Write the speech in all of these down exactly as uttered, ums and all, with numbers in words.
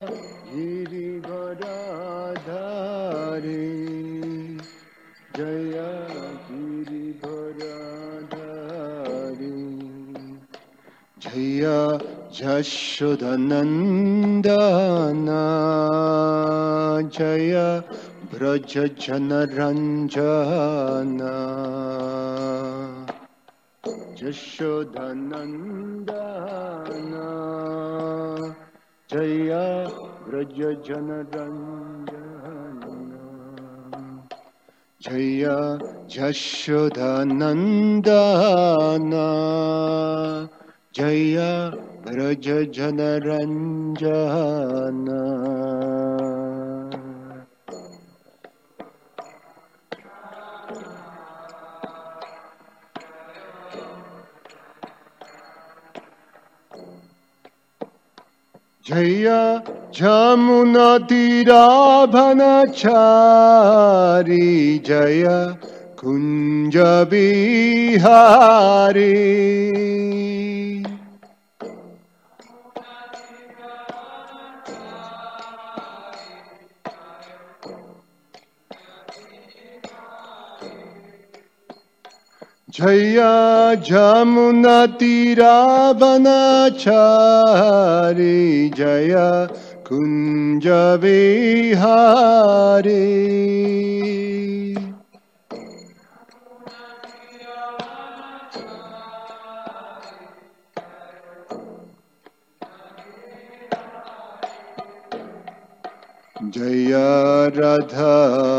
गिरिवराधारी जय गिरिवराधारी जय यशोदनन्दना जय व्रजजनरञ्जना यशोदनन्दना जय व्रजजनरञ्जना जय यशोदनन्दना जय व्रजजनरञ्जना जय जमुनातीराभनचारी जय कुञ्जविहारी जय जमुनातीराभनचारी जय कुञ्जविहारी जय राधा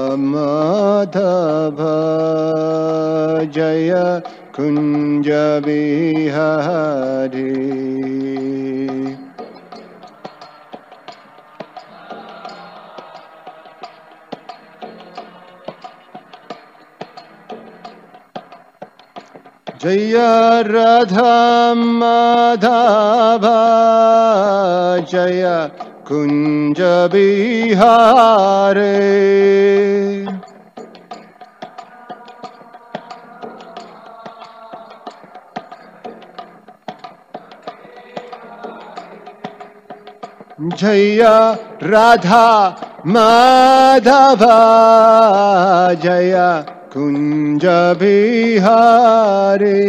माधव जय कुंज बिहारी जय राधा माधव जय कुंज बिहारी जय राधा माधव जय कुंज बिहारी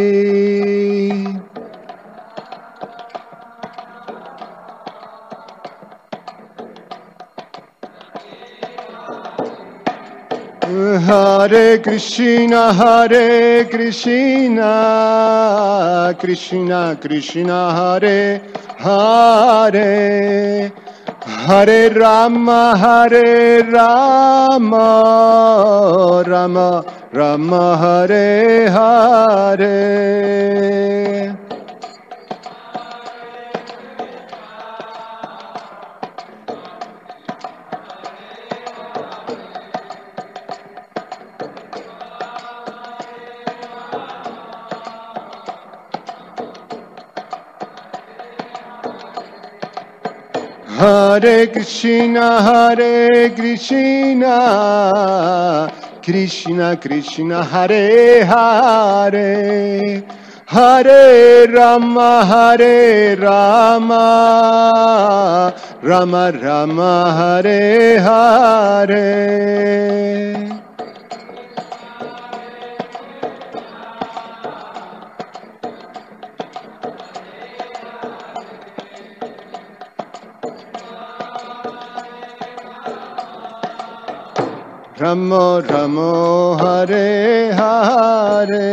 हरे कृष्णा हरे कृष्णा कृष्णा कृष्णा हरे हरे हरे राम हरे राम राम राम हरे हरे हरे कृष्णा हरे कृष्णा कृष्णा कृष्णा हरे हरे हरे राम हरे राम राम राम हरे हरे रमो रमो हरे हरे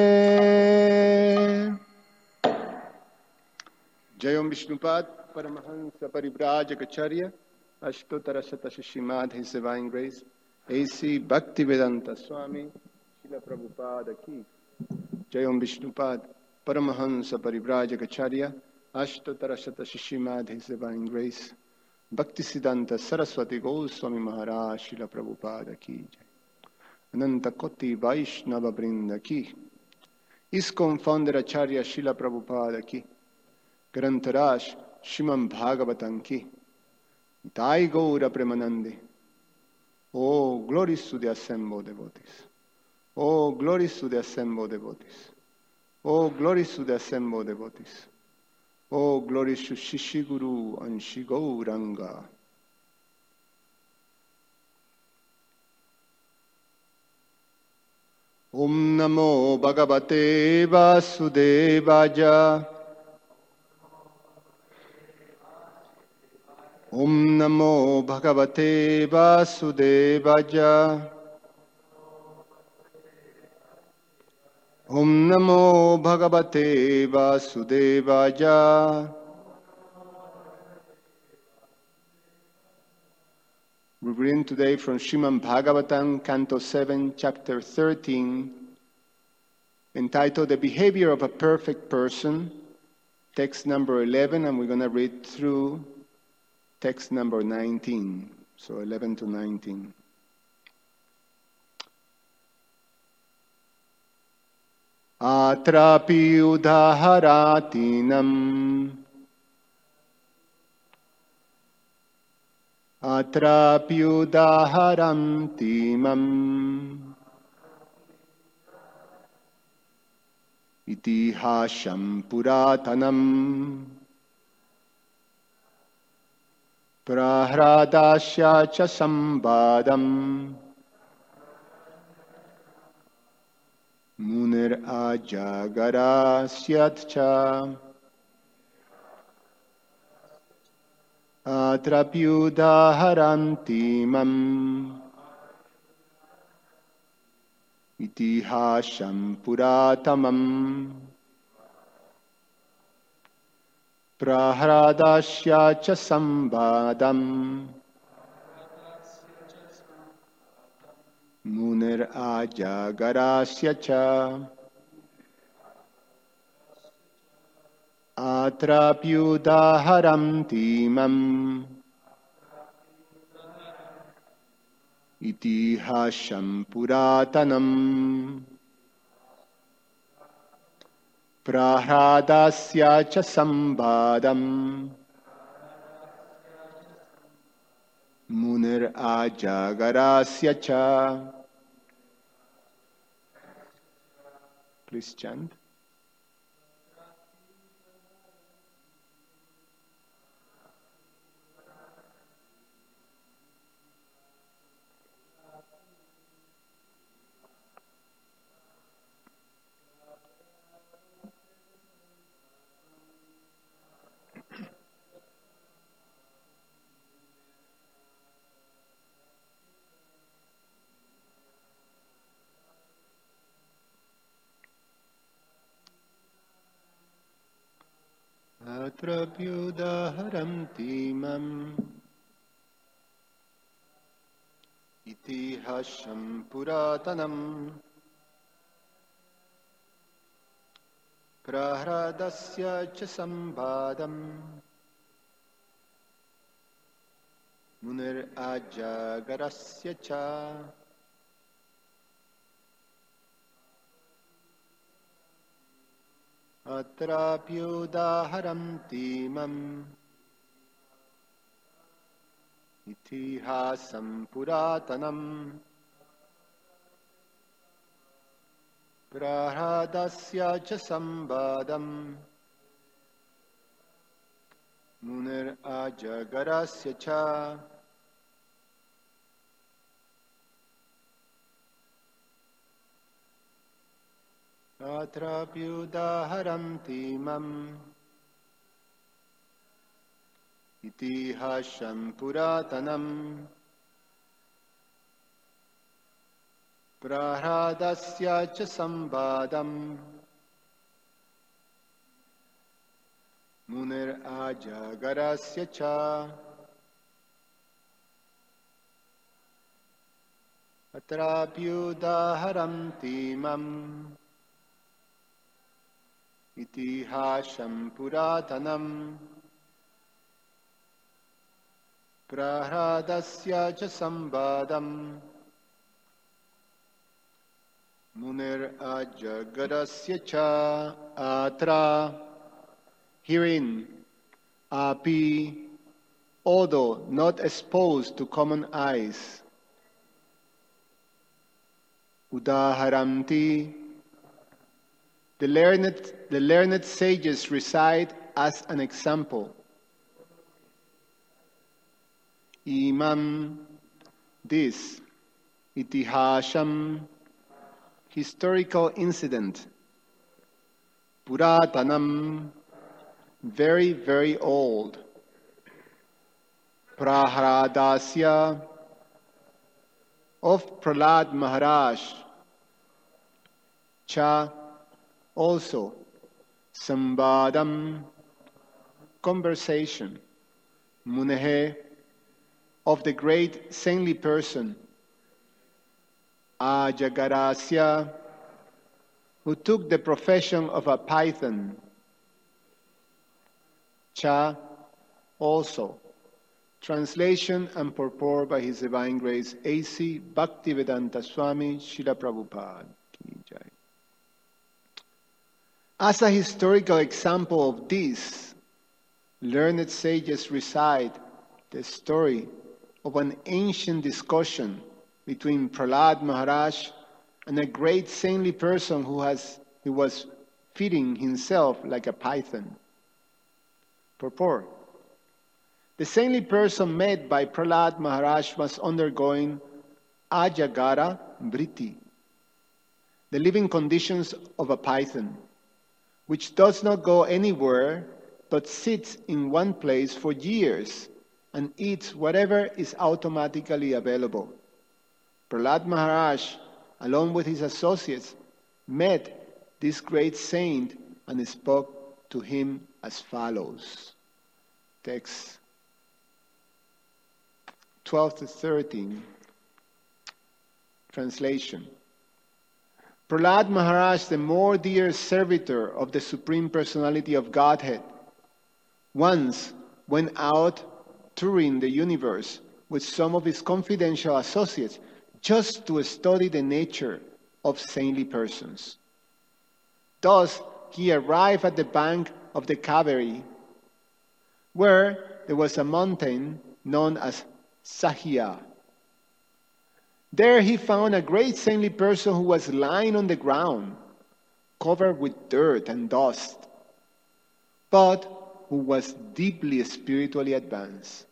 जय ओम विष्णुपाद परमहंस परिव्राजकाचार्य अष्टोत्तर शत शिष्यमाध His Divine Grace A C Bhaktivedanta स्वामी श्रील प्रभुपाद की जय ओम विष्णुपाद परमहंस परिव्राजकाचार्य अष्टोत्तर शत शिष्यमाध हिज डिवाइन ग्रेस भक्ति सिद्धांत सरस्वती गोस्वामी महाराज श्रील प्रभुपाद की जय अनंत कोटि वैष्णव वृंद की इसकोन फाउंडर आचार्य श्रील प्रभुपाद की ग्रंथराज श्रीमद् भागवतम की दाई गौर प्रेमानंदे all glories to the assembled devotees all glories to the assembled devotees all glories to the assembled devotees Oh, glories to Shishi Guru and Shi Gauranga. Om Namo Bhagavate Vasudevaya. Om Namo Bhagavate Vasudevaya. Om Namo Bhagavate Vasudevaya. We read today from Srimad Bhagavatam, Canto seven, Chapter thirteen, entitled The Behavior of a Perfect Person, text number eleven, and we're going to read through text number nineteen, so eleven to nineteen. Atrapi udaharatinam Atrapi udaharantimam Itihasham puratanam Prahradasya cha sambadam Munir ajagarasyat cha Atrapyudaharantimam Itihasham puratamam Prahradasya cha sambadam Munir ajagarasya cha Atrapyudaharantimam Itihasham puratanam Prahradasya cha sambadam Munir ajagarasya cha. Please chant. Atrapyudaharantimam Itihasham puratanam Prahradasya cha sambadam Munir ajagarasya cha Atrapyudaharantimam Itihasam puratanam Prahradasya cha sambadam Munir ajagarasya cha. Atrapyudaharantimam Itihasham puratanam Prahradasya cha sambadam Munir ajagarasya cha. Atrapyudaharantimam Itihasham puratanam Prahradasya cha sambadam Munir ajagarasya cha. Atra, herein, api, although not exposed to common eyes, udaharanti, the learned, the learned sages reside as an example. Imam, this, itihasham, historical incident. Puratanam, very, very old. Prahradasya, of Prahlad Maharaj. Cha, also. Sambadam, conversation. Munehe, of the great saintly person. Ajagarasya, who took the profession of a python. Cha, also. Translation and purport by His Divine Grace A C Bhaktivedanta Swami Srila Prabhupada Ki Jai. As a historical example of this, learned sages recite the story of an ancient discussion between Prahlad Maharaj and a great saintly person who has he was feeding himself like a python. Purport. The saintly person met by Prahlad Maharaj was undergoing Ajagara Vritti, the living conditions of a python, which does not go anywhere but sits in one place for years and eats whatever is automatically available. Prahlad Maharaj, along with his associates, met this great saint and spoke to him as follows. Text twelve to thirteen. Translation. Prahlad Maharaj, the more dear servitor of the Supreme Personality of Godhead, once went out touring the universe with some of his confidential associates just to study the nature of saintly persons. Thus, he arrived at the bank of the Kaveri, where there was a mountain known as Sahya. There he found a great saintly person who was lying on the ground, covered with dirt and dust, but who was deeply spiritually advanced.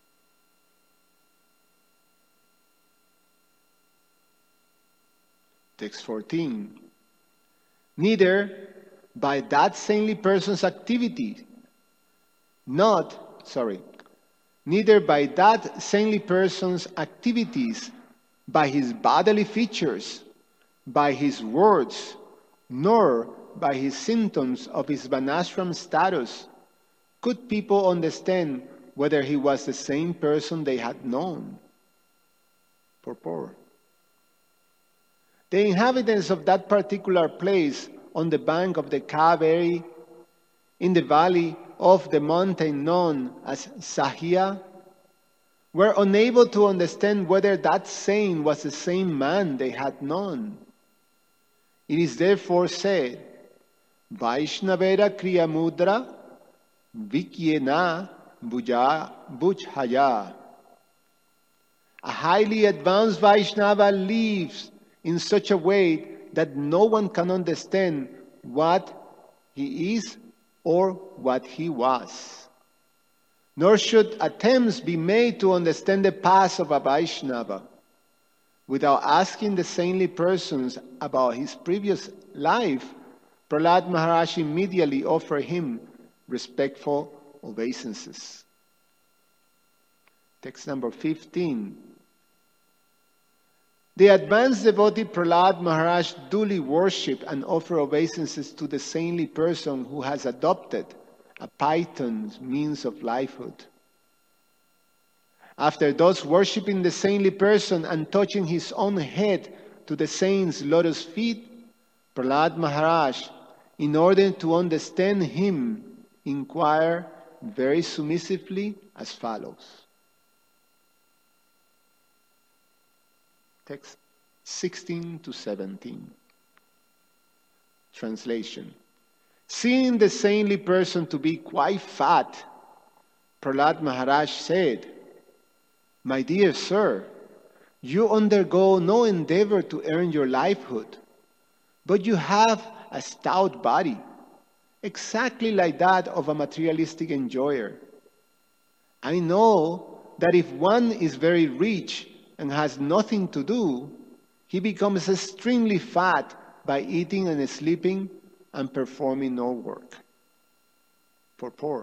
Text fourteen. Neither by that saintly person's activity, not, sorry, neither by that saintly person's activities, by his bodily features, by his words, nor by his symptoms of his Varnashram status, could people understand whether he was the same person they had known. Purport. The inhabitants of that particular place on the bank of the Kaveri, in the valley of the mountain known as Sahya, were unable to understand whether that saint was the same man they had known. It is therefore said, Vaishnavera Kriya Mudra Vikyena Bujhaya. A highly advanced Vaishnava lives in such a way that no one can understand what he is or what he was. Nor should attempts be made to understand the past of a Vaishnava without asking the saintly persons about his previous life. Prahlad Maharaj immediately offered him respectful obeisances. Text number fifteen. The advanced devotee Prahlad Maharaj duly worshipped and offered obeisances to the saintly person who has adopted a python's means of livelihood. After thus worshipping the saintly person and touching his own head to the saint's lotus feet, Prahlad Maharaj, in order to understand him, inquired very submissively as follows. Text sixteen to seventeen. Translation. Seeing the saintly person to be quite fat, Prahlad Maharaj said, My dear sir, you undergo no endeavor to earn your livelihood, but you have a stout body, exactly like that of a materialistic enjoyer. I know that if one is very rich and has nothing to do, he becomes extremely fat by eating and sleeping and performing no work. Purport.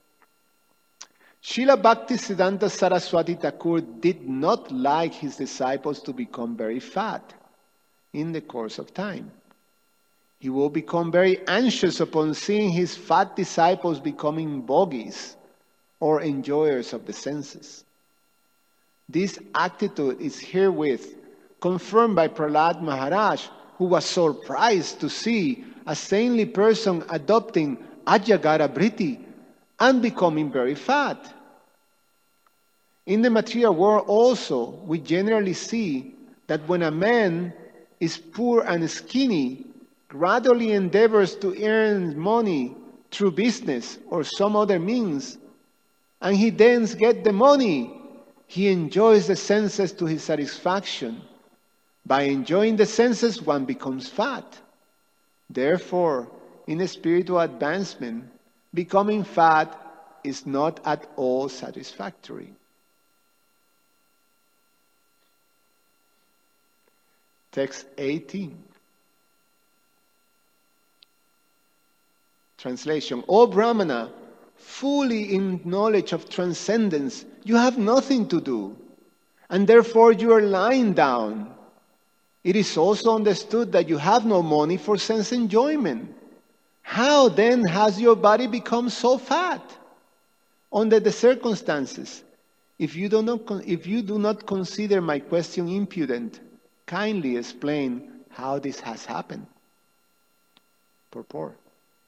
Srila Bhaktisiddhanta Saraswati Thakur did not like his disciples to become very fat in the course of time. He will become very anxious upon seeing his fat disciples becoming bogies or enjoyers of the senses. This attitude is herewith confirmed by Prahlad Maharaj, who was surprised to see a saintly person adopting Ajagara Vritti and becoming very fat. In the material world also, we generally see that when a man is poor and skinny, gradually endeavors to earn money through business or some other means, and he then gets the money, he enjoys the senses to his satisfaction. By enjoying the senses, one becomes fat. Therefore, in spiritual advancement, becoming fat is not at all satisfactory. Text eighteen. Translation. O Brahmana, fully in knowledge of transcendence, you have nothing to do, and therefore you are lying down. It is also understood that you have no money for sense enjoyment. How then has your body become so fat? Under the circumstances, if you do not, if you do not consider my question impudent, kindly explain how this has happened. Purport.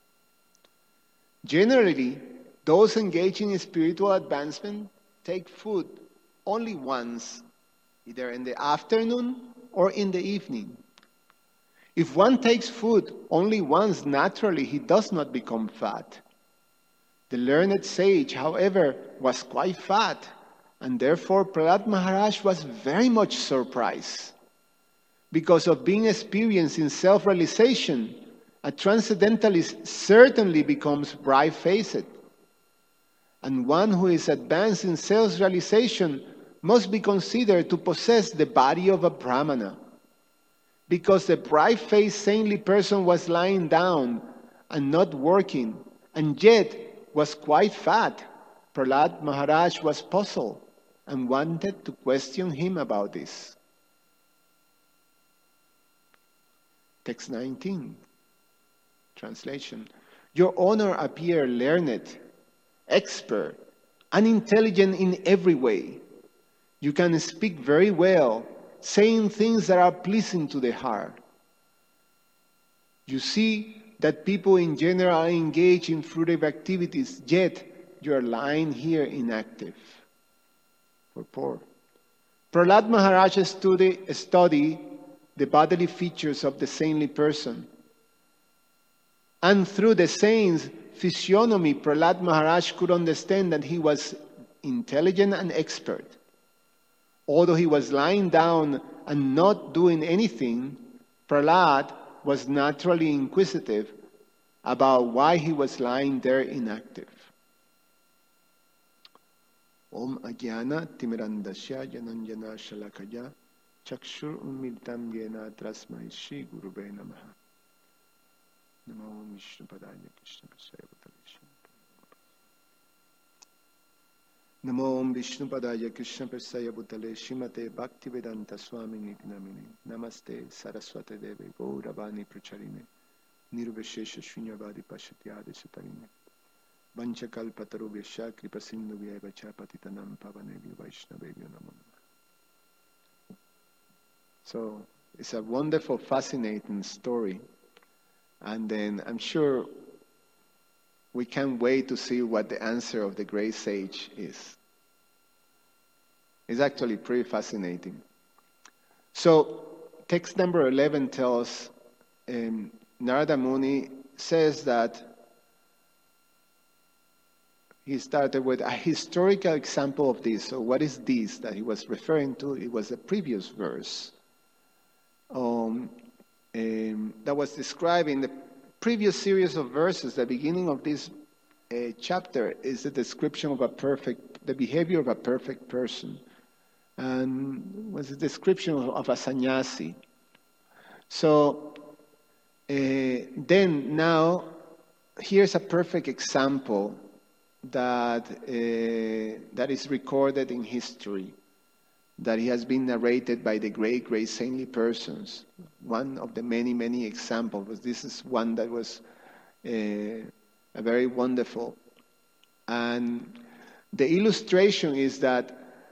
Generally, those engaging in spiritual advancement take food only once, either in the afternoon or in the evening. If one takes food only once, naturally he does not become fat. The learned sage, however, was quite fat, and therefore Prahlad Maharaj was very much surprised. Because of being experienced in self-realization, a transcendentalist certainly becomes bright-faced. And one who is advanced in self-realization must be considered to possess the body of a Brahmana. Because the bright-faced saintly person was lying down and not working, and yet was quite fat, Prahlad Maharaj was puzzled and wanted to question him about this. Text nineteen. Translation. Your honor appear learned, expert, and intelligent in every way. You can speak very well, saying things that are pleasing to the heart. You see that people in general are engaged in fruitive activities, yet you are lying here inactive. Purport. Prahlad Maharaj study, study the bodily features of the saintly person. And through the saint's physiognomy, Prahlad Maharaj could understand that he was intelligent and expert. Although he was lying down and not doing anything, Prahlad was naturally inquisitive about why he was lying there inactive. Om Ajnana Timirandasya Jananjana Shalakaya Chakshur Umiltam Yena Trasmai Shri Gurube Namaha. Namo Vishnu Padaya Krishna Prasaya Namo Vishnu Padaya Krishna Prasaya Bhutale Shrimate Bhaktivedanta Swami Nitnamini Namaste Saraswate Deve Gauravani Pracharine Nirvashesha Shunyavadi Pashatyadi Sutarine Vanchakalpataru Vyasha Kripasindu Vyavacha Patitanam Pavanevya Vaishnavevya Namo. So it's a wonderful, fascinating story. And then I'm sure we can't wait to see what the answer of the great sage is. It's actually pretty fascinating. So text number eleven tells, um, Narada Muni says that he started with a historical example of this. So what is this that he was referring to? It was the previous verse. Um, um, that was described in the previous series of verses. The beginning of this uh, chapter is the description of a perfect, the behavior of a perfect person. And was a description of, of a sannyasi. So uh, then now, here's a perfect example that uh, that is recorded in history, that it has been narrated by the great, great saintly persons. One of the many, many examples. This is one that was uh, a very wonderful. And the illustration is that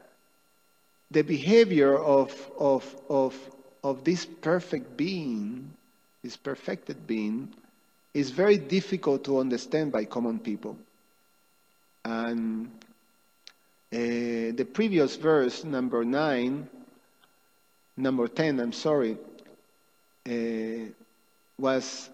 the behavior of, of, of, of this perfect being, this perfected being, is very difficult to understand by common people. And uh, the previous verse, number nine, number ten, I'm sorry, uh, was,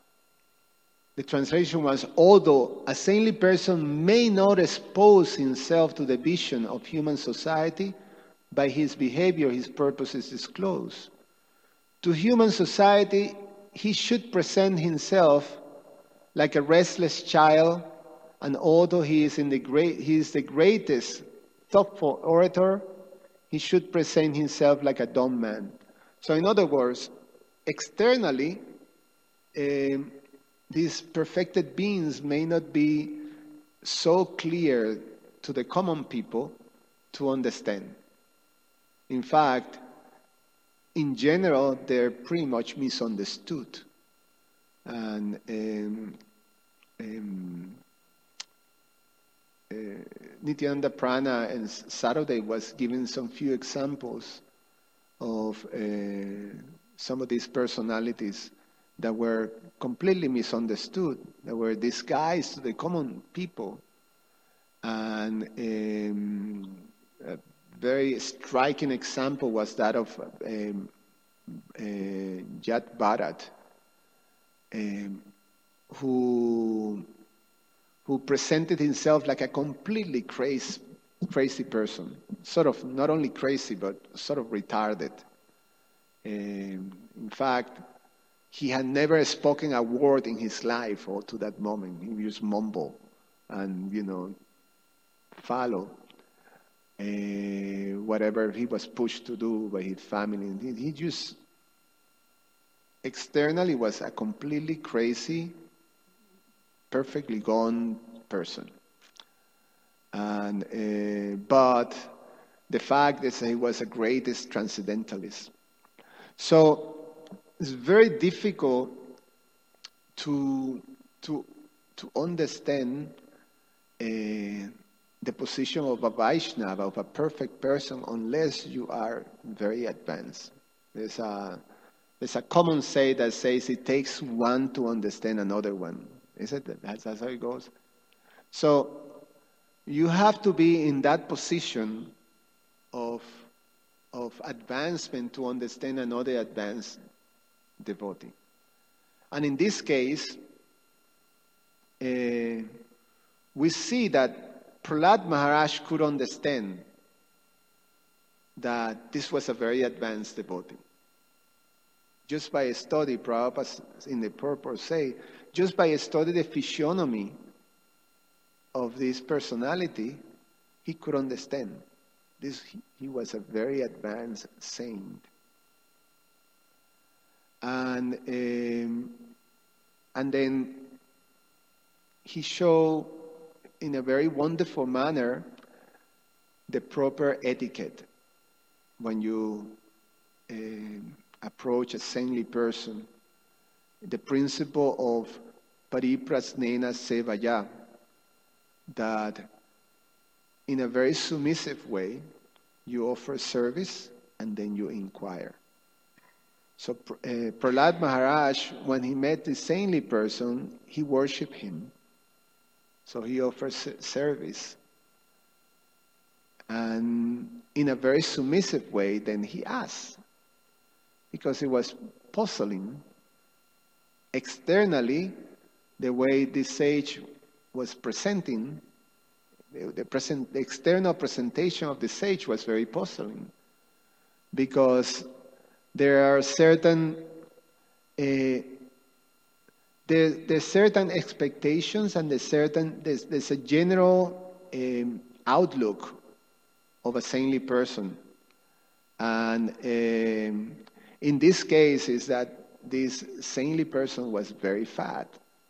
the translation was, although a saintly person may not expose himself to the vision of human society, by his behavior his purpose is disclosed. To human society, he should present himself like a restless child, and although he is, in the great, he is the greatest thoughtful orator, he should present himself like a dumb man. So in other words, externally, um, these perfected beings may not be so clear to the common people to understand. In fact, in general, they're pretty much misunderstood. And um, um, uh, Nityananda Prana and Saturday was giving some few examples of uh, some of these personalities that were completely misunderstood, that were disguised to the common people. And um, a very striking example was that of um, uh, Jat Bharat, um, who, who presented himself like a completely crazy, crazy person, sort of not only crazy, but sort of retarded. Um, in fact, he had never spoken a word in his life or to that moment. He just mumble and, you know, follow uh, whatever he was pushed to do by his family. He, he just externally was a completely crazy, perfectly gone person. And uh, but the fact is that he was the greatest transcendentalist. So it's very difficult to to to understand uh, the position of a Vaishnava, of a perfect person, unless you are very advanced. There's a there's a common say that says it takes one to understand another one. Is it? That's, that's how it goes. So you have to be in that position of of advancement to understand another advanced devotee. And in this case, uh, we see that Prahlad Maharaj could understand that this was a very advanced devotee. Just by a study, Prabhupada in the purport say, just by a study the physiognomy of this personality, he could understand. This, he, he was a very advanced saint. And um, and then he showed in a very wonderful manner the proper etiquette when you uh, approach a saintly person. The principle of pariprasnena sevaya, that in a very submissive way you offer service and then you inquire. So uh, Prahlad Maharaj, when he met the saintly person, he worshipped him. So he offers service. And in a very submissive way, then he asked. Because it was puzzling externally the way this sage was presenting. The, the, present, the external presentation of the sage was very puzzling. Because there are certain uh, there, there's certain expectations and there's certain there's, there's a general um, outlook of a saintly person, and um, In this case, is that this saintly person was very fat.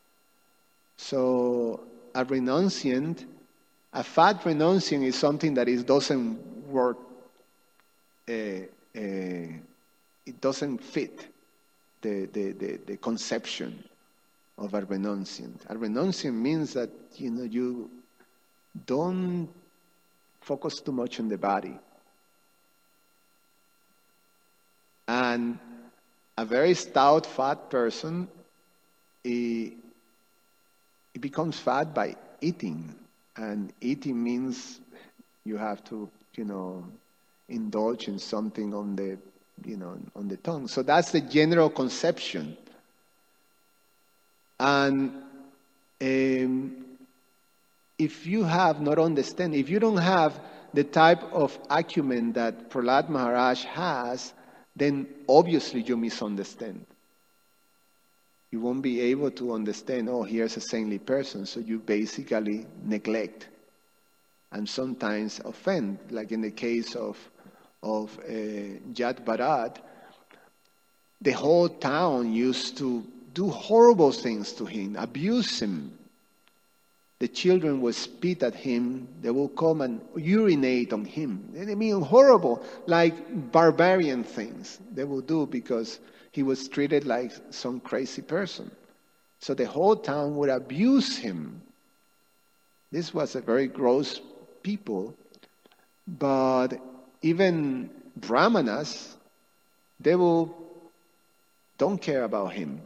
So a renunciant, a fat renunciant is something that is doesn't work. Uh, uh, it doesn't fit the, the, the, the conception of a renunciant. A renunciant means that you know you don't focus too much on the body. And a very stout, fat person, he, he becomes fat by eating. And eating means you have to, you know, indulge in something on the, you know, on the tongue. So that's the general conception. And um, if you have not understand, if you don't have the type of acumen that Prahlad Maharaj has, then obviously you misunderstand. You won't be able to understand, oh, here's a saintly person, so you basically neglect and sometimes offend, like in the case of, of uh, Jat Bharat. The whole town used to do horrible things to him, abuse him. The children would spit at him. They will come and urinate on him. I mean, horrible, like barbarian things they will do because he was treated like some crazy person. So the whole town would abuse him. This was a very gross people. But even brahmanas, they will don't care about him.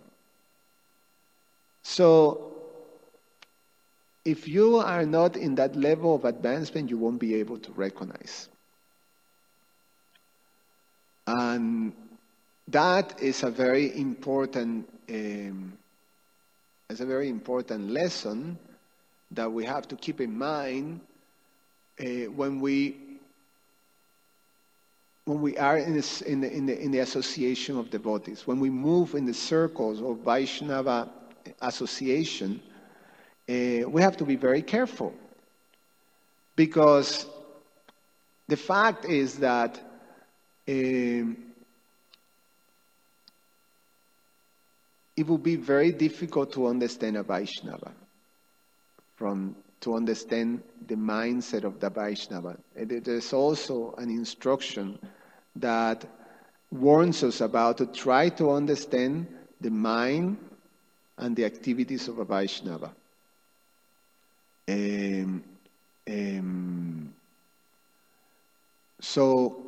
So if you are not in that level of advancement, you won't be able to recognize. And that is a very important, um, is a very important lesson that we have to keep in mind uh, when we when we are in, this, in, the, in, the, in the association of devotees, when we move in the circles of Vaishnava association. Uh, we have to be very careful because the fact is that um, it will be very difficult to understand a Vaishnava, from to understand the mindset of the Vaishnava. And there's also an instruction that warns us about to try to understand the mind and the activities of a Vaishnava. Um, um, so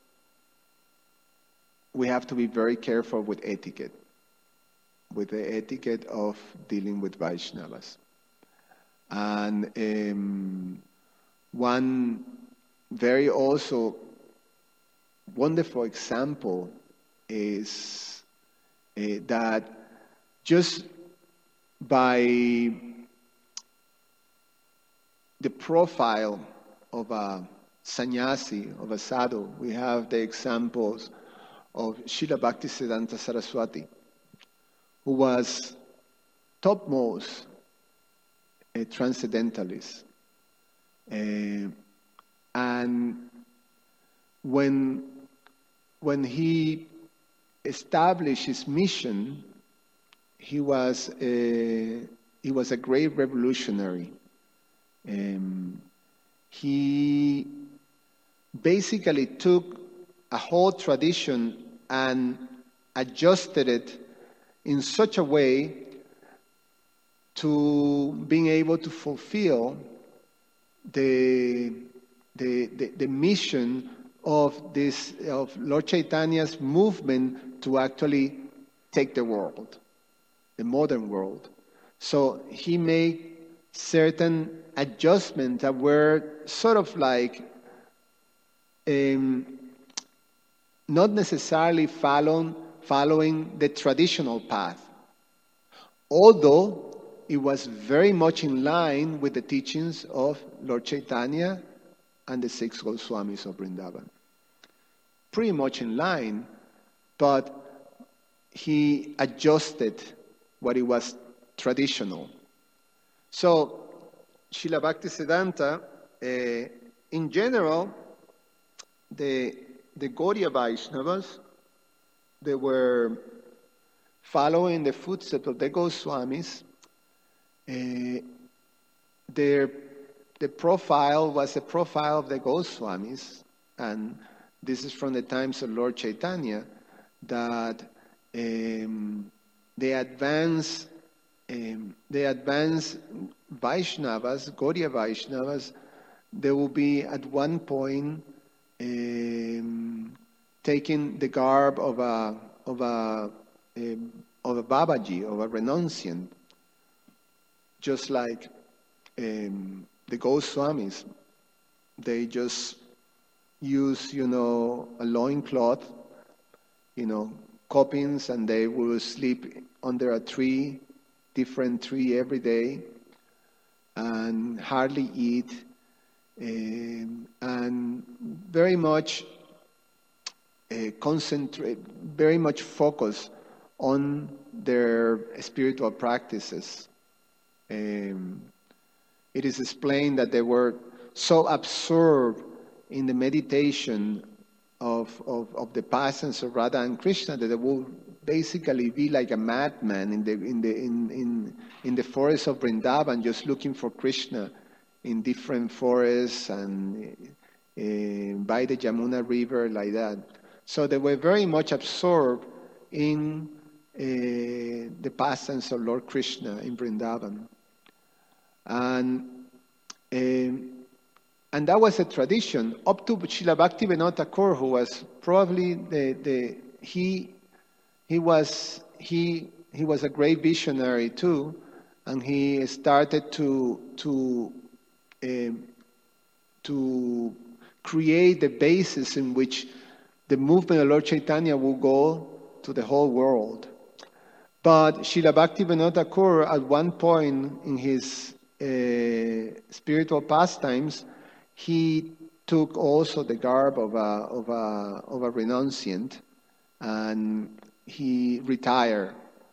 we have to be very careful with etiquette, with the etiquette of dealing with Vaishnavas. And um, one very also wonderful example is uh, that just by the profile of a sannyasi, of a sadhu, we have the examples of Srila Bhaktisiddhanta Saraswati, who was topmost a transcendentalist. Uh, and when, when he established his mission, he was a, he was a great revolutionary. Um, he basically took a whole tradition and adjusted it in such a way to being able to fulfill the, the, the, the mission of this of Lord Chaitanya's movement to actually take the world, the modern world. So he made certain adjustments that were sort of like um, not necessarily following, following the traditional path, although it was very much in line with the teachings of Lord Chaitanya and the six Goswamis of Vrindavan. Pretty much in line, but he adjusted what it was traditional. So, Srila Bhaktisiddhanta, uh, in general, the, the Gaudiya Vaishnavas, they were following the footsteps of the Goswamis. Uh, their the profile was a profile of the Goswamis, and this is from the times of Lord Chaitanya, that um, they advance, um, they advance Vaishnavas, Gaudiya Vaishnavas. They will be at one point um, taking the garb of a of a um, of a Babaji, of a renunciant, just like um, the Goswamis. They just use, you know, a loincloth, you know, copings, and they will sleep under a tree, different tree every day, and hardly eat, um, and very much uh, concentrate, very much focus on their spiritual practices. Um, it is explained that they were so absorbed in the meditation of, of, of the passions of Radha and Krishna that they would basically be like a madman in the in the in in, in the forest of Vrindavan, just looking for Krishna in different forests and uh, by the Jamuna River, like that. So they were very much absorbed in uh, the passions of Lord Krishna in Vrindavan. And um, and that was a tradition up to Srila Bhaktivinoda Thakur, who was probably the the he he was he he was a great visionary too, and he started to to um, to create the basis in which the movement of Lord Chaitanya will go to the whole world. But Srila Bhaktivinoda Thakur, at one point in his uh, spiritual pastimes, he took also the garb of a of a of a renunciant, and he retired,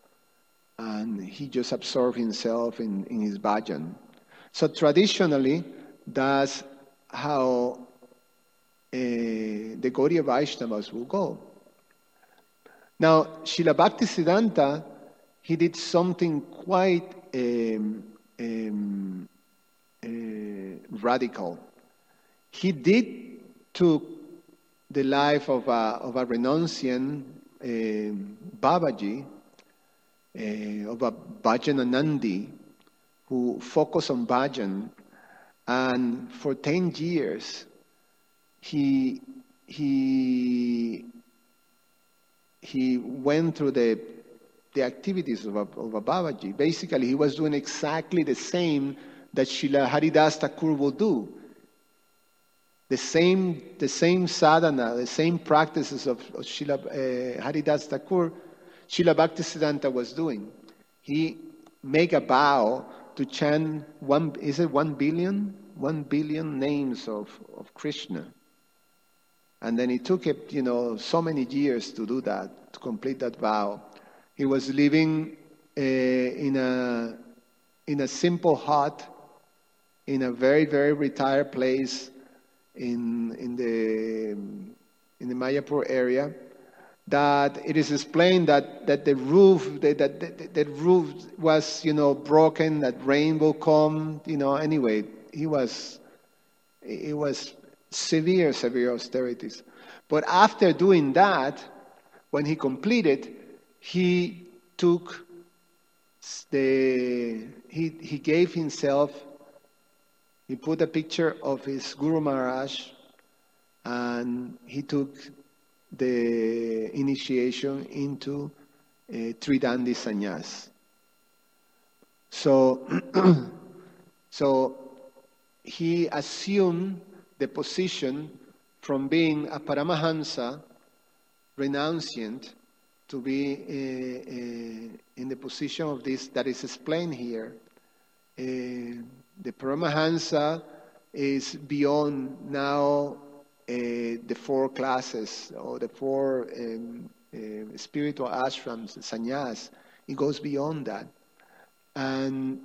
and he just absorbed himself in, in his bhajan. So traditionally, that's how uh, the Gaudiya Vaishnavas will go. Now, Srila Bhaktisiddhanta, he did something quite um, um, uh, radical. He did took the life of a, of a renunciant, uh, Babaji, uh, of a Bhajananandi, who focused on bhajan, and for ten years he he he went through the the activities of a, of a Babaji. Basically, he was doing exactly the same that Srila Haridas Thakur will do. The same, the same sadhana, the same practices of, of Srila uh, Haridas Thakur, Srila Bhaktisiddhanta was doing. He make a vow to chant one, is it one billion? One billion names of, of Krishna. And then it took it, you know, so many years to do that, to complete that vow. He was living uh, in a in a simple hut, in a very, very retired place in in the in the Mayapur area. That it is explained that, that the roof that, that, that the roof was, you know, broken, that rain will come, you know. Anyway, he was it was severe, severe austerities. But after doing that, when he completed, he took the he he gave himself. He put a picture of his Guru Maharaj, and he took the initiation into uh, Tridandi Sannyas. So, so he assumed the position from being a Paramahansa, renunciant, to be uh, uh, in the position of this that is explained here. Uh, the Paramahansa is beyond now Uh, the four classes or the four um, uh, spiritual ashrams, sannyas. It goes beyond that. And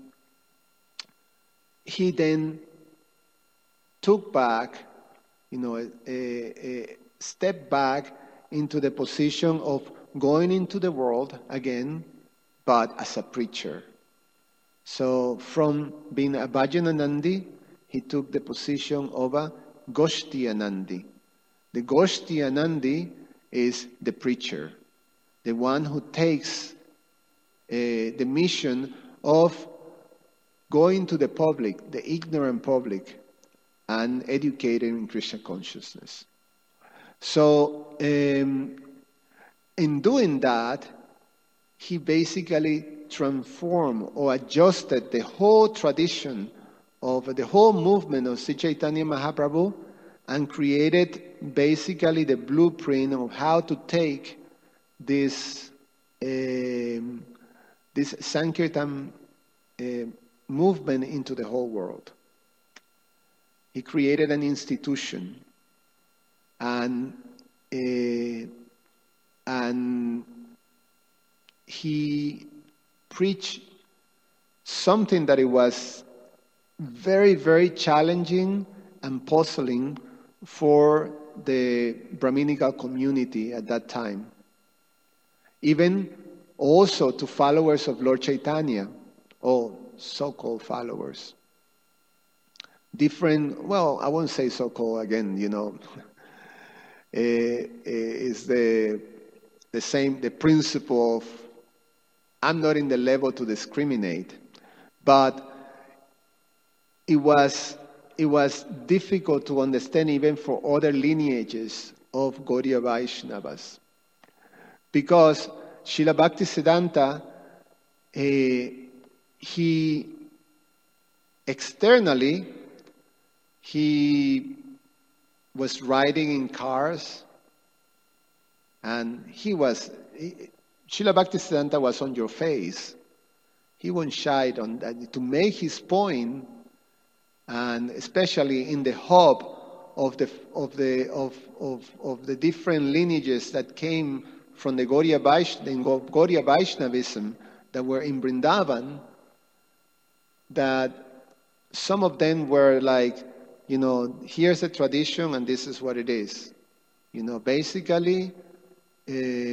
he then took back, you know, a, a, a step back into the position of going into the world again, but as a preacher. So from being a Bhajananandi, he took the position of a Goshtiyanandi. The Goshtiyanandi is the preacher, the one who takes uh, the mission of going to the public, the ignorant public, and educating in Krishna consciousness. So um, in doing that, he basically transformed or adjusted the whole tradition of the whole movement of Sri Chaitanya Mahaprabhu and created basically the blueprint of how to take this um, this Sankirtan uh, movement into the whole world. He created an institution, and uh, and he preached something that it was very, very challenging and puzzling for the Brahminical community at that time. Even also to followers of Lord Chaitanya, or so-called followers. Different, well, I won't say so-called again, you know. It's the, the same, the principle of, I'm not in the level to discriminate, but it was it was difficult to understand even for other lineages of Gaudiya Vaishnavas. Because Srila Bhaktisiddhanta, uh, he externally, he was riding in cars, and he was, he, Srila Bhaktisiddhanta was on your face. He wasn't shy on that, to make his point, and especially in the hub of the of the of of, of the different lineages that came from the Gaudiya Vaishnavism, Gaudiya Vaishnavism that were in Vrindavan, that some of them were like, you know, here's the tradition and this is what it is. You know, basically, uh,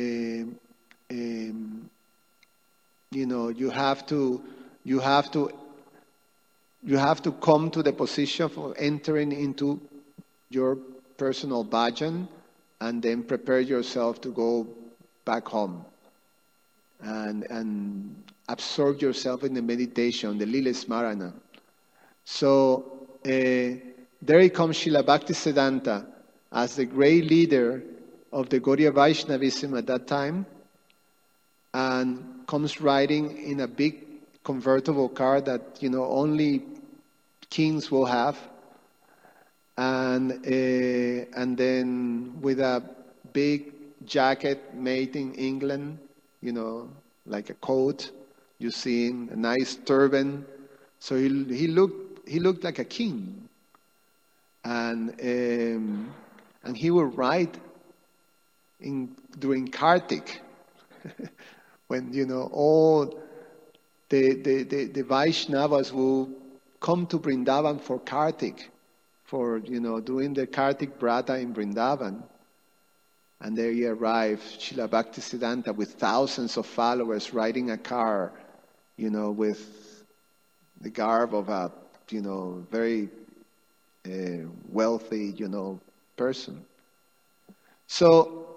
um, you know, you have to, you have to, you have to come to the position of entering into your personal bhajan and then prepare yourself to go back home and and absorb yourself in the meditation, the Lila Smarana. So uh, there comes Srila Bhaktisiddhanta as the great leader of the Gaudiya Vaishnavism at that time, and comes riding in a big convertible car that, you know, only kings will have, and uh, and then with a big jacket made in England, you know, like a coat, you see, a nice turban. So he he looked he looked like a king, and um, and he would ride in during Kartik, when, you know, all the the the, the Vaishnavas will come to Vrindavan for Kartik, for, you know, doing the Kartik Brata in Vrindavan. And there he arrived, Srila Bhaktisiddhanta, with thousands of followers, riding a car, you know, with the garb of a, you know, very uh, wealthy, you know, person. So,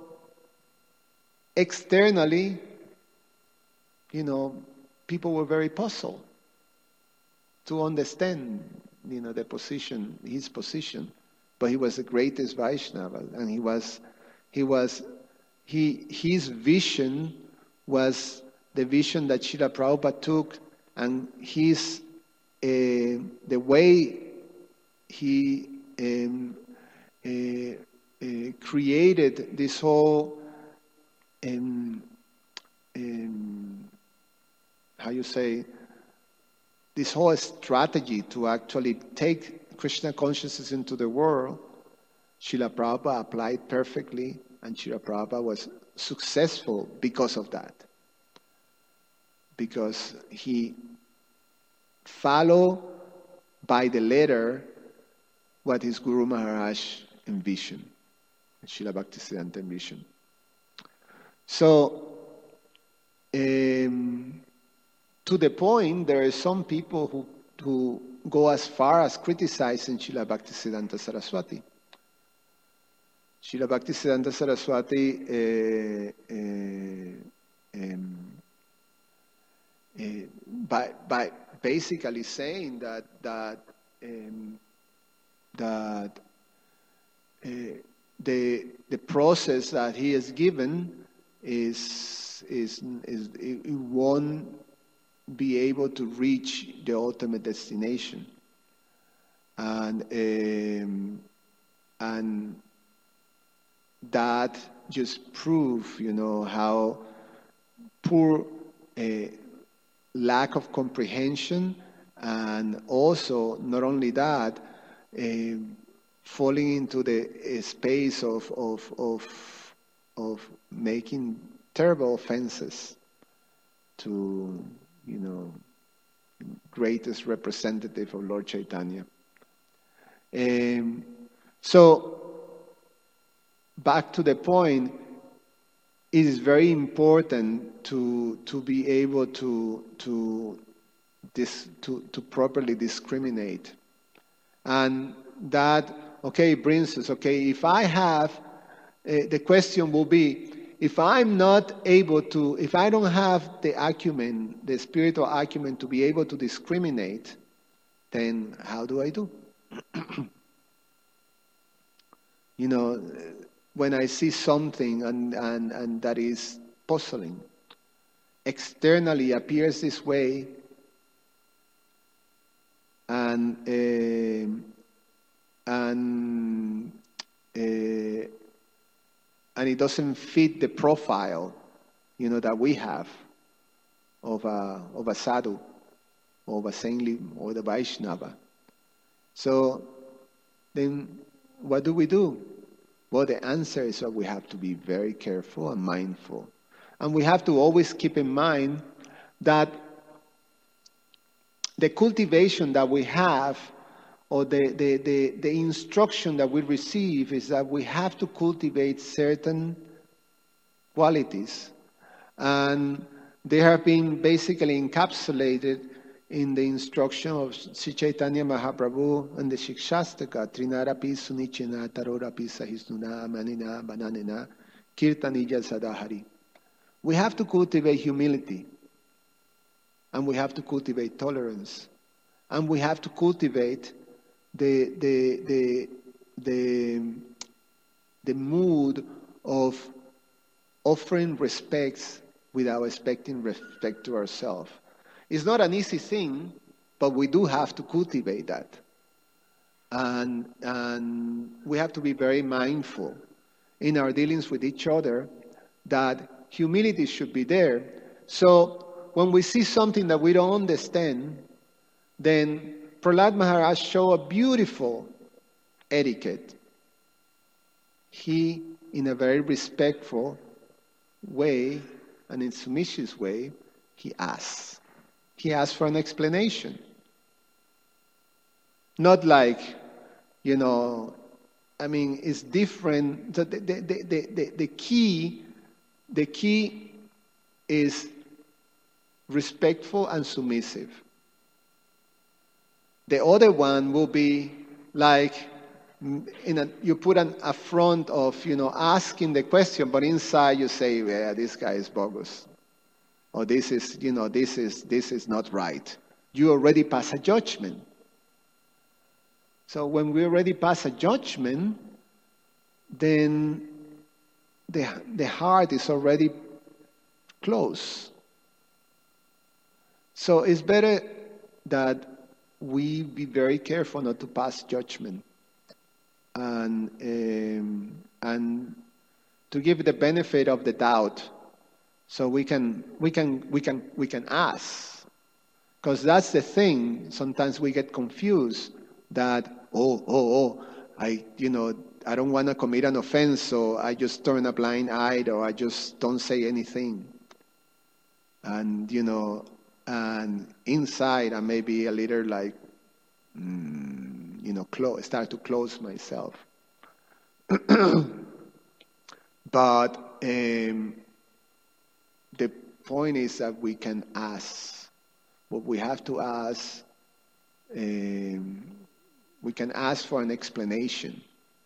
externally, you know, people were very puzzled to understand, you know, the position, his position. But he was the greatest Vaishnava, and he was, he was, he, his vision was the vision that Srila Prabhupada took, and his, uh, the way he um, uh, uh, created this whole, um, um, how you say, this whole strategy to actually take Krishna consciousness into the world, Srila Prabhupada applied perfectly, and Srila Prabhupada was successful because of that. Because he followed by the letter what his Guru Maharaj envisioned, Srila Bhaktisiddhanta envisioned. So, um, to the point, there are some people who, who go as far as criticizing Srila Bhaktisiddhanta Saraswati. Srila Bhaktisiddhanta Saraswati uh, uh, um, uh, by, by basically saying that that um, that uh, the the process that he has given is is is it won't be able to reach the ultimate destination, and um, and that just prove, you know, how poor uh, lack of comprehension, and also not only that, uh, falling into the uh, space of of of of making terrible offenses to, you know, greatest representative of Lord Chaitanya. Um, so. Back to the point, it is very important to to be able to to this to to properly discriminate, and that okay brings us okay. If I have, uh, the question will be, if I'm not able to, if I don't have the acumen, the spiritual acumen to be able to discriminate, then how do I do? You know. When I see something and, and, and that is puzzling, externally appears this way, and uh, and uh, and it doesn't fit the profile, you know, that we have of a of a sadhu, of a saintly, or the Vaishnava. So then, what do we do? Well, the answer is that we have to be very careful and mindful. And we have to always keep in mind that the cultivation that we have, or the, the, the, the instruction that we receive, is that we have to cultivate certain qualities. And they have been basically encapsulated in the instruction of Sri Chaitanya Mahaprabhu and the Shikshastaka, Trinarapi Sunichena Tarorapi Sahisnuna Manina Bananena Kirtanija Sadahari. We have to cultivate humility, and we have to cultivate tolerance, and we have to cultivate the the the the, the mood of offering respects without expecting respect to ourselves. It's not an easy thing, but we do have to cultivate that. And, and we have to be very mindful in our dealings with each other that humility should be there. So when we see something that we don't understand, then Prahlad Maharaj showed a beautiful etiquette. He, in a very respectful way and in submissive way, he asks. He asked for an explanation. Not like, you know, I mean, it's different. The, the, the, the, the, the key, the key is respectful and submissive. The other one will be like, in a, you put an affront of, you know, asking the question, but inside you say, yeah, this guy is bogus. Or this is, you know, this is this is not right. You already pass a judgment. So when we already pass a judgment, then the the heart is already closed. So it's better that we be very careful not to pass judgment, and um, and to give the benefit of the doubt. So we can we can we can we can ask, because that's the thing. Sometimes we get confused that oh oh oh I you know I don't want to commit an offense, so I just turn a blind eye, or I just don't say anything. And you know, and inside I may be a little like mm, you know close, start to close myself. But um, point is that we can ask. What we have to ask, um, we can ask for an explanation.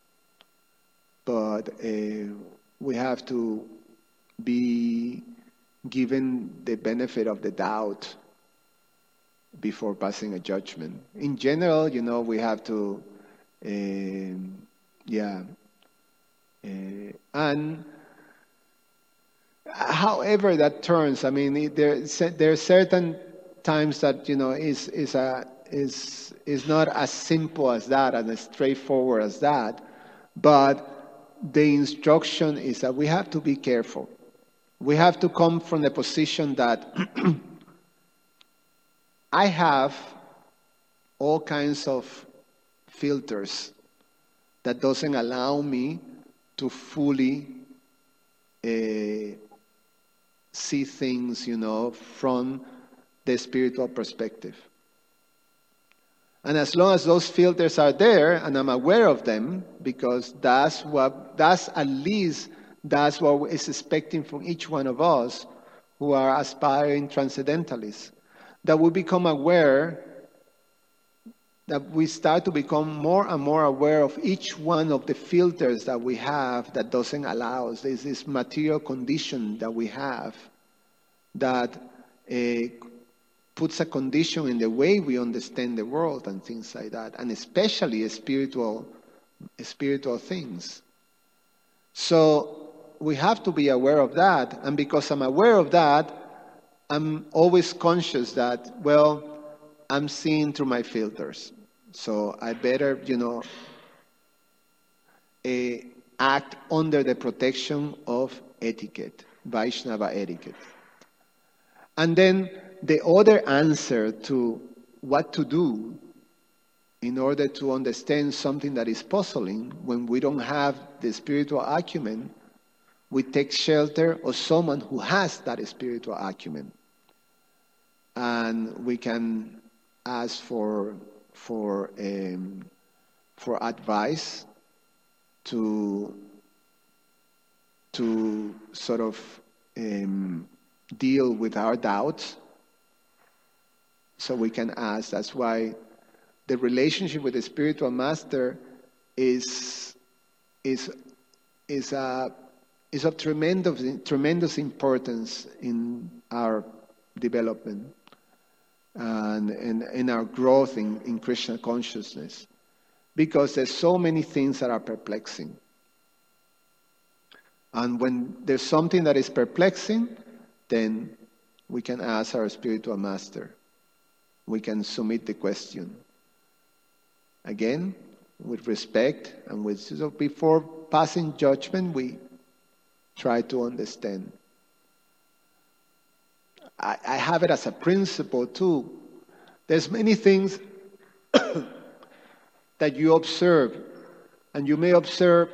But uh, we have to be given the benefit of the doubt before passing a judgment. In general, you know, we have to, um, yeah. Uh, and however that turns, I mean, it, there there are certain times that, you know, is is a is is not as simple as that and as straightforward as that, but the instruction is that we have to be careful. We have to come from the position that I have all kinds of filters that doesn't allow me to fully uh, see things, you know, from the spiritual perspective. And as long as those filters are there, and I'm aware of them, because that's what, that's at least, that's what is expecting from each one of us who are aspiring transcendentalists, that we become aware, that we start to become more and more aware of each one of the filters that we have that doesn't allow us. There's this material condition that we have that uh, puts a condition in the way we understand the world and things like that, and especially spiritual, spiritual things. So we have to be aware of that, and because I'm aware of that, I'm always conscious that, well, I'm seeing through my filters. So I better, you know, uh, act under the protection of etiquette, Vaishnava etiquette. And then the other answer to what to do in order to understand something that is puzzling, when we don't have the spiritual acumen, we take shelter of someone who has that spiritual acumen. And we can ask for for um, for advice to to sort of um, deal with our doubts. So we can ask. That's why the relationship with the spiritual master is is is a is of tremendous tremendous importance in our development and in, in our growth in, in Krishna consciousness, because there's so many things that are perplexing. And when there's something that is perplexing, then we can ask our spiritual master. We can submit the question. Again, with respect and with, so before passing judgment, we try to understand. I, I have it as a principle too. There's many things that you observe, and you may observe,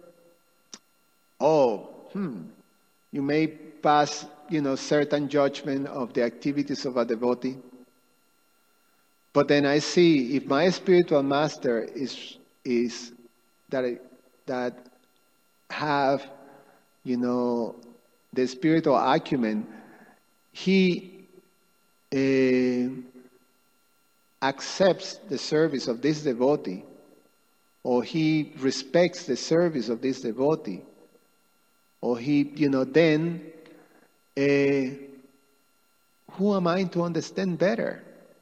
oh, hmm, you may pass, you know, certain judgment of the activities of a devotee. But then I see, if my spiritual master is is that that have, you know, the spiritual acumen, he uh, accepts the service of this devotee, or he respects the service of this devotee, or he, you know, then uh, who am I to understand better?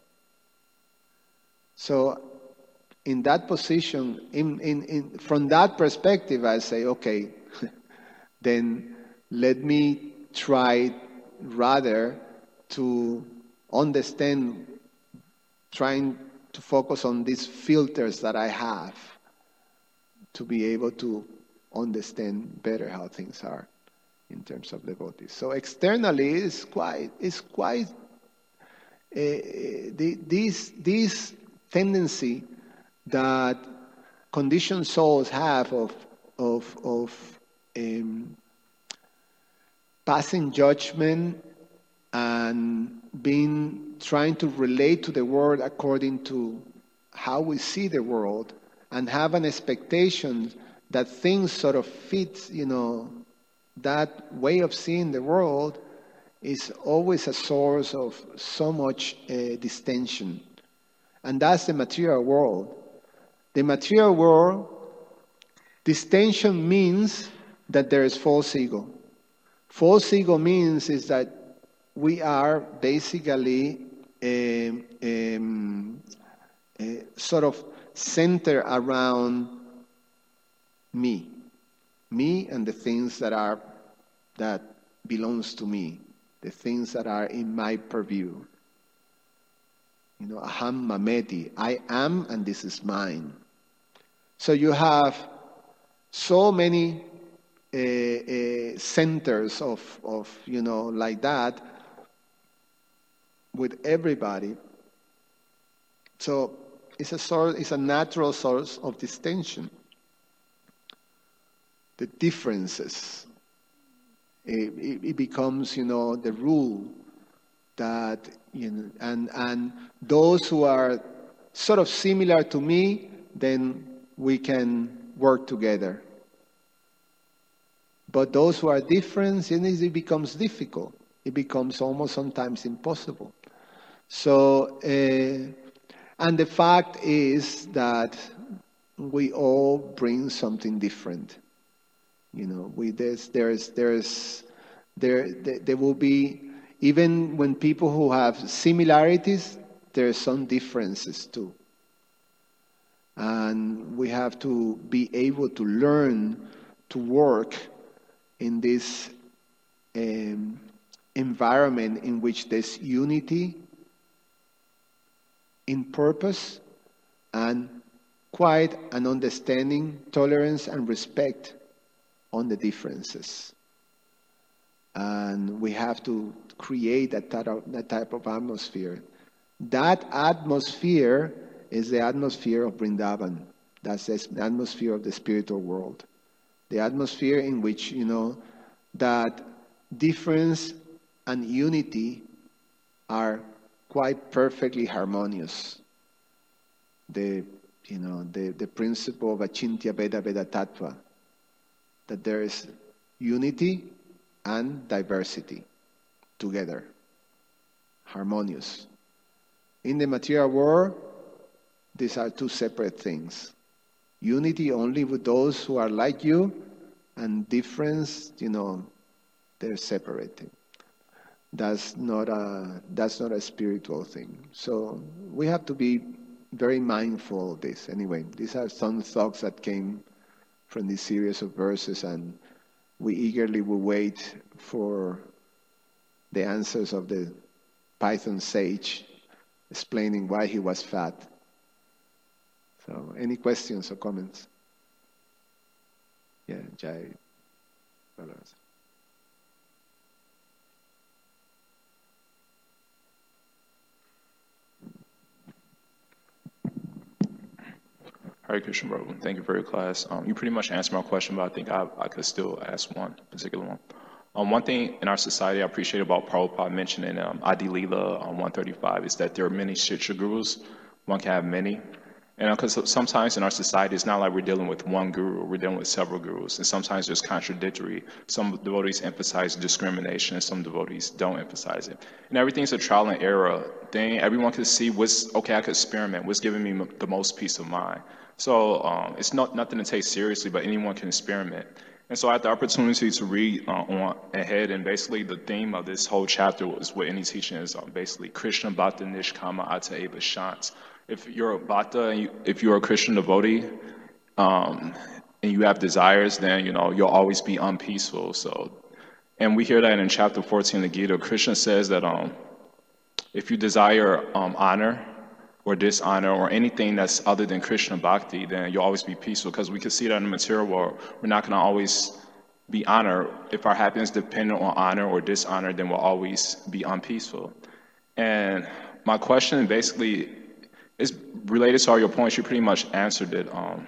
So in that position, in, in, in, from that perspective, I say, okay, then let me try rather to understand, trying to focus on these filters that I have to be able to understand better how things are in terms of devotees. So externally, it's quite, it's quite, uh, the, this, this tendency that conditioned souls have of of of um, passing judgment and being trying to relate to the world according to how we see the world, and have an expectation that things sort of fit, you know, that way of seeing the world, is always a source of so much uh, distension. And that's the material world. The material world, distension means that there is false ego. False ego means is that we are basically um, um, uh, sort of centered around me. Me and the things that are, that belongs to me. The things that are in my purview. You know, aham mameti, I am and this is mine. So you have so many uh, uh, centers of, of, you know, like that with everybody. So it's a source, it's a natural source of distension. The differences. It, it, it becomes, you know, the rule that, you know, and, and those who are sort of similar to me, then we can work together. But those who are different, then it becomes difficult. It becomes almost sometimes impossible. So, uh, and the fact is that we all bring something different. You know, we, there's, there's, there's, there, there, there will be, even when people who have similarities, there are some differences too. And we have to be able to learn to work in this um, environment in which there's unity in purpose and quite an understanding, tolerance, and respect on the differences. And we have to create that type of, that type of atmosphere. That atmosphere is the atmosphere of Vrindavan. That's the atmosphere of the spiritual world. The atmosphere in which, you know, that difference and unity are quite perfectly harmonious. The, you know, the, the principle of Achintya Veda Veda Tattva, that there is unity and diversity together, harmonious. In the material world, these are two separate things. Unity only with those who are like you, and difference, you know, they're separated. That's not a that's not a spiritual thing. So we have to be very mindful of this. Anyway, these are some thoughts that came from this series of verses, and we eagerly will wait for the answers of the Python sage explaining why he was fat. So, any questions or comments? Yeah, Jai. Hare Krishna, Prabhu. Thank you for your class. Um, you pretty much answered my question, but I think I, I could still ask one particular one. Um, one thing in our society I appreciate about Prabhupada mentioning um, Adi Leela on one thirty-five is that there are many Shiksha gurus. One can have many. And because uh, sometimes in our society, it's not like we're dealing with one guru, we're dealing with several gurus. And sometimes there's contradictory. Some devotees emphasize discrimination, and some devotees don't emphasize it. And everything's a trial and error thing. Everyone can see what's, okay, I could experiment, what's giving me m- the most peace of mind. So um, it's not nothing to take seriously, but anyone can experiment. And so I had the opportunity to read uh, on ahead, and basically the theme of this whole chapter was what any teaching is um, basically Krishna Bhakta Nishkama Ata Eva Shant. If you're a Bhakta, and you, if you're a Christian devotee, um, and you have desires, then you know you'll always be unpeaceful. So, and we hear that in chapter fourteen of the Gita. Krishna says that um, if you desire um, honor or dishonor or anything that's other than Krishna Bhakti, then you'll always be peaceful, because we can see that in the material world. We're not going to always be honored. If our happiness dependent on honor or dishonor, then we'll always be unpeaceful. And my question basically is related to all your points. You pretty much answered it. Um,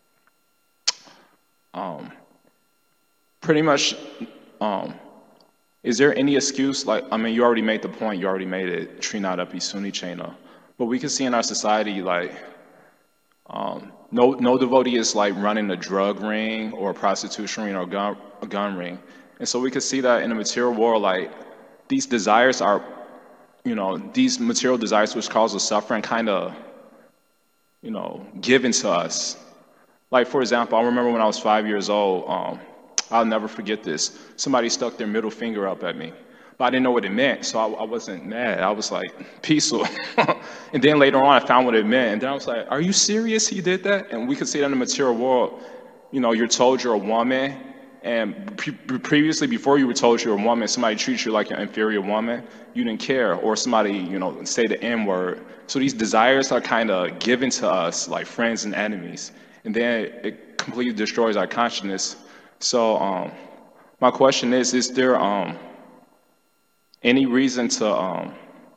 um, pretty much, um, is there any excuse? Like, I mean, you already made the point. You already made it. Trinadapi Sunichena. But we can see in our society, like, um, no no devotee is like running a drug ring or a prostitution ring or a gun, a gun ring. And so we can see that in the material world, like, these desires are, you know, these material desires which cause us suffering kind of, you know, given to us. Like, for example, I remember when I was five years old, um, I'll never forget this. Somebody stuck their middle finger up at me, but I didn't know what it meant, so I, I wasn't mad. I was like, peaceful. And then later on, I found what it meant, and then I was like, are you serious he did that? And we could see that in the material world. You know, you're told you're a woman, and pre- previously, before you were told you're a woman, somebody treats you like an inferior woman, you didn't care, or somebody, you know, say the N-word. So these desires are kind of given to us like friends and enemies, and then it completely destroys our consciousness. So um, my question is, is there um, any reason to, um,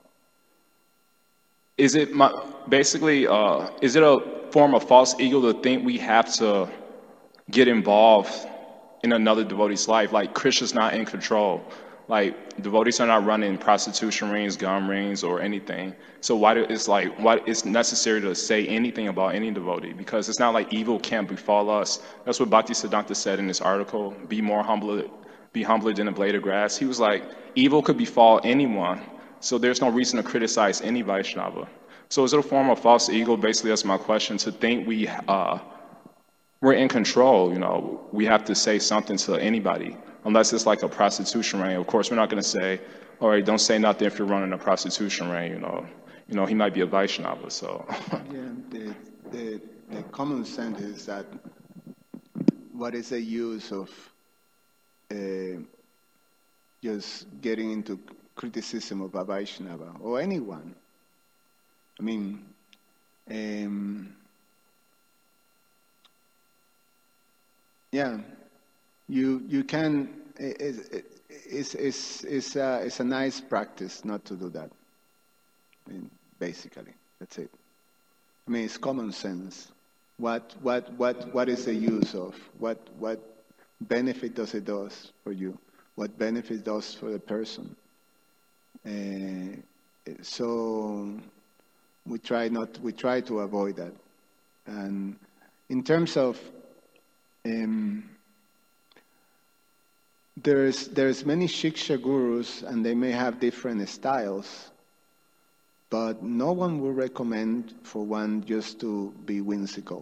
is it my, basically, uh, is it a form of false ego to think we have to get involved in another devotee's life? Like, Krishna's not in control. Like, devotees are not running prostitution rings, gun rings, or anything. So why do, it's like, why it's necessary to say anything about any devotee? Because it's not like evil can't befall us. That's what Bhaktisiddhanta said in this article, be more humble, be humbler than a blade of grass. He was like, evil could befall anyone, so there's no reason to criticize any Vaishnava. So is it a form of false ego? Basically, that's my question, to think we, uh, we're in control, you know, we have to say something to anybody, unless it's like a prostitution ring. Of course, we're not going to say, all right, don't say nothing if you're running a prostitution ring, you know. You know, he might be a Vaishnava, so. Yeah, the, the, the common sense is that what is the use of uh, just getting into criticism of a Vaishnava or anyone? I mean, um, yeah, you you can. It, it, it's it's it's a, it's a nice practice not to do that. I mean, basically, that's it. I mean, it's common sense. What what what what is the use of what what benefit does it does for you? What benefit does for the person? Uh, so we try not we try to avoid that. And in terms of um, there's there's many Shiksha gurus, and they may have different styles, but no one would recommend for one just to be whimsical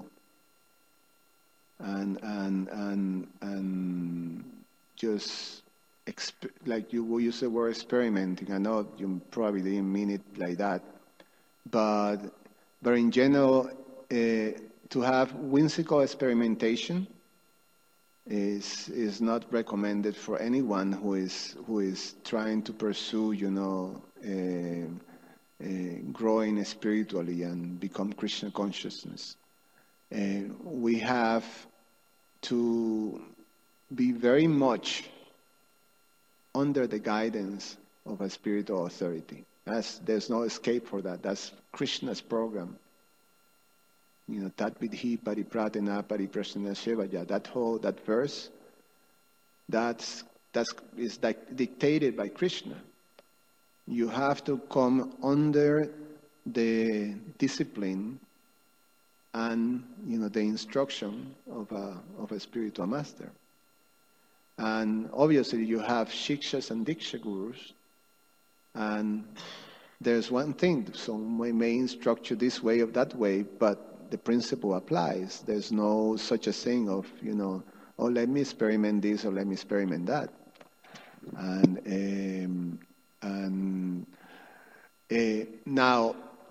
and and and and just exp- like you will use the word experimenting. I know you probably didn't mean it like that, but but in general, uh, to have whimsical experimentation is is not recommended for anyone who is who is trying to pursue, you know, uh, uh, growing spiritually and become Krishna consciousness. Uh, we have to be very much under the guidance of a spiritual authority. That's, there's no escape for that. That's Krishna's program. You know, Tat Vidhi Paripratena Pariprasana Shevaya. That whole that verse, that's that's is like dictated by Krishna. You have to come under the discipline and, you know, the instruction of a of a spiritual master. And obviously you have Shikshas and Diksha gurus, and there's one thing, someone may instruct you this way or that way, but the principle applies. There's no such a thing of, you know, oh, let me experiment this or let me experiment that. And um, and uh, now,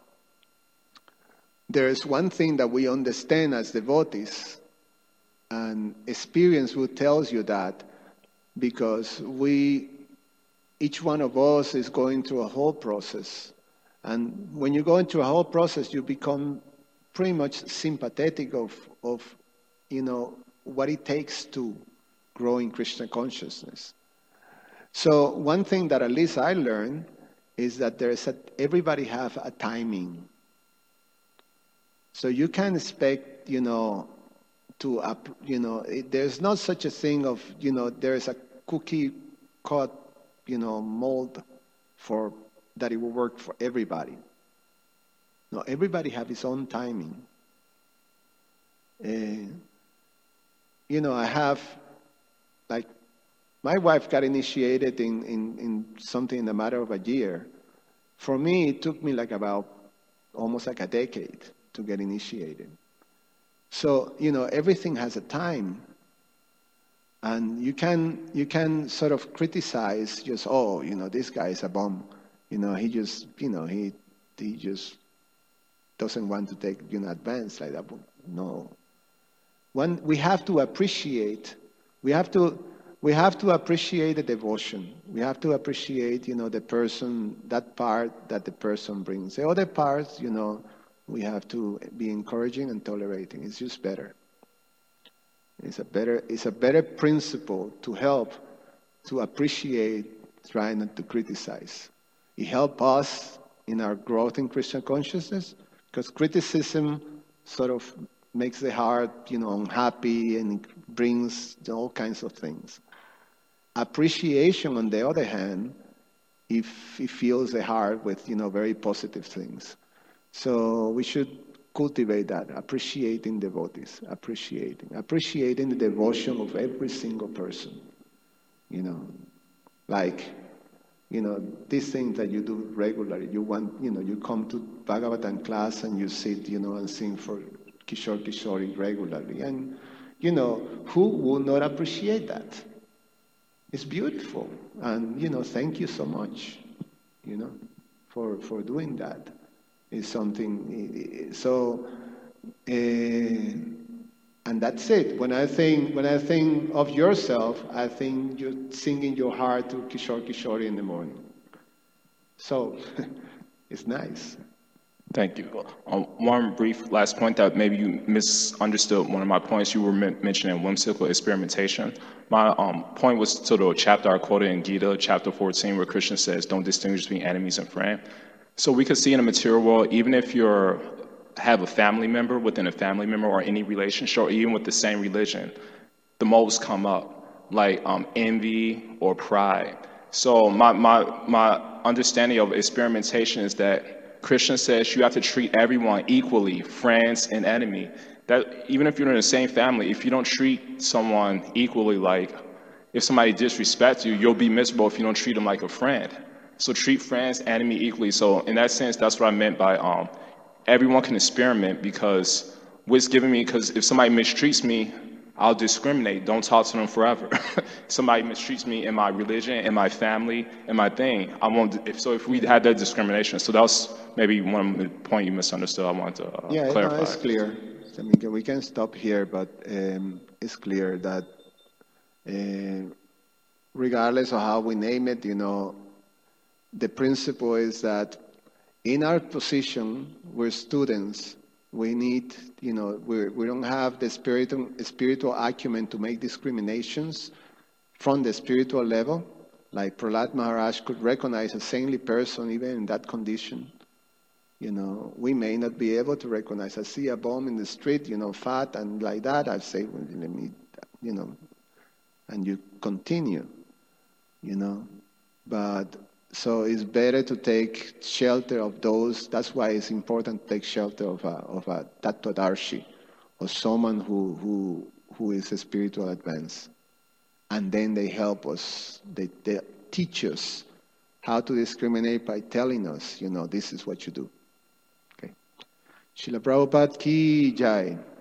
there's one thing that we understand as devotees, and experience will tell you that, because we, each one of us is going through a whole process. And when you go into a whole process, you become pretty much sympathetic of, of, you know, what it takes to grow in Krishna consciousness. So one thing that at least I learned is that there is a, everybody have a timing. So you can't expect, you know, to, up, you know, it, there's not such a thing of, you know, there's a cookie cut, you know, mold for that it will work for everybody. No, everybody have his own timing. Uh, you know, I have, like, my wife got initiated in, in, in something in a matter of a year. For me, it took me like about almost like a decade to get initiated. So, you know, everything has a time. And you can, you can sort of criticize just, oh, you know, this guy is a bum. You know, he just, you know, he, he just doesn't want to take, you know, advance like that. No. One, we have to appreciate, we have to, we have to appreciate the devotion. We have to appreciate, you know, the person, that part that the person brings. The other parts, you know, we have to be encouraging and tolerating. It's just better. It's a better, it's a better principle to help, to appreciate, try not to criticize. It helps us in our growth in Christian consciousness, because criticism sort of makes the heart, you know, unhappy and brings all kinds of things. Appreciation, on the other hand, if it fills the heart with, you know, very positive things. So we should cultivate that, appreciating devotees, appreciating, appreciating the devotion of every single person. You know, like, you know, these things that you do regularly. You want, you know, you come to Bhagavatam class and you sit, you know, and sing for Kishore Kishori regularly. And, you know, who will not appreciate that? It's beautiful. And, you know, thank you so much, you know, for, for doing that. It's something, so, uh, and that's it. When I think, when I think of yourself, I think you're singing your heart to Kishore Kishori in the morning. So, it's nice. Thank you. Um, one brief last point that maybe you misunderstood one of my points. You were men- mentioning whimsical experimentation. My um, point was to the chapter I quoted in Gita, chapter fourteen, where Krishna says, don't distinguish between enemies and friends. So we could see in the material world, even if you're have a family member within a family member or any relationship, or even with the same religion, the modes come up, like um, envy or pride. So my, my, my understanding of experimentation is that Krishna says you have to treat everyone equally, friends and enemy. That even if you're in the same family, if you don't treat someone equally, like if somebody disrespects you, you'll be miserable if you don't treat them like a friend. So treat friends, enemy equally. So in that sense, that's what I meant by um, everyone can experiment, because what's giving me, because if somebody mistreats me, I'll discriminate. Don't talk to them forever. Somebody mistreats me in my religion, in my family, in my thing. I won't. If, so if we had that discrimination, so that was maybe one of the point you misunderstood. I wanted to uh, yeah, clarify. Yeah, no, it's clear. I mean, we can stop here, but um, it's clear that uh, regardless of how we name it, you know, the principle is that in our position, we're students. We need, you know, we we don't have the spiritual spiritual acumen to make discriminations from the spiritual level. Like Prahlad Maharaj could recognize a saintly person even in that condition. You know, we may not be able to recognize. I see a bum in the street, you know, fat and like that. I say, well, let me, you know, and you continue, you know, but. So it's better to take shelter of those. That's why it's important to take shelter of a, of a Tattvadarshi, or someone who, who, who is a spiritual advance. And then they help us, they, they teach us how to discriminate by telling us, you know, this is what you do. Okay. Srila Prabhupada ki jai.